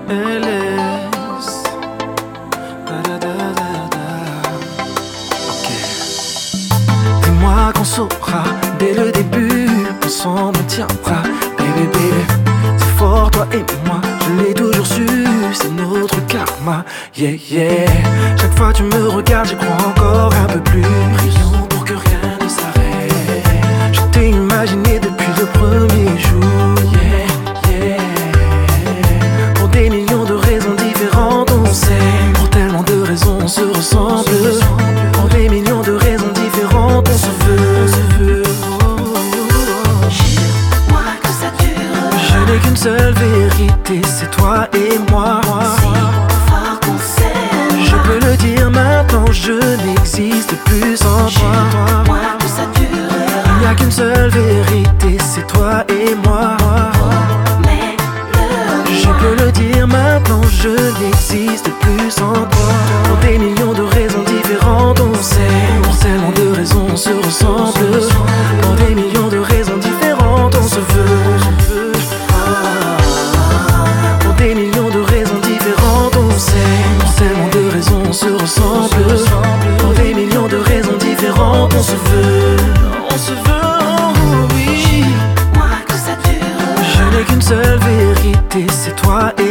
LS. Ok. Dis-moi qu'on saura dès le début, ensemble on tiendra. Baby, baby, c'est fort toi et moi, je l'ai toujours su, c'est notre karma. Yeah, yeah. Chaque fois tu me regardes, j'y crois encore un peu plus. Prions pour que rien ne s'arrête. Je t'ai imaginé depuis le premier jour. Yeah, yeah. Pour des millions de raisons différentes, on s'aime. Pour tellement de raisons, on se ressemble. Pour des millions de raisons différentes, on se veut. Jure-moi que ça dure. Je n'ai qu'une seule vérité, c'est toi et moi. Si fort qu'on s'aime. Je peux le dire maintenant, je n'existe plus sans toi. Jure-moi que ça durera. Il n'y a qu'une seule vérité, c'est toi et moi. Je peux le dire maintenant, je n'existe plus sans toi. Pour des millions de raisons différentes, on s'aime. Pour tellement de raisons, on se ressemble. Pour des millions de raisons différentes, on se veut. Pour des millions de raisons différentes, on s'aime. Pour tellement de raisons, on se ressemble. Pour des millions de raisons différentes, on se veut. On se veut, oh oui. Moi que ça dure. Je n'ai qu'une seule vérité, c'est toi et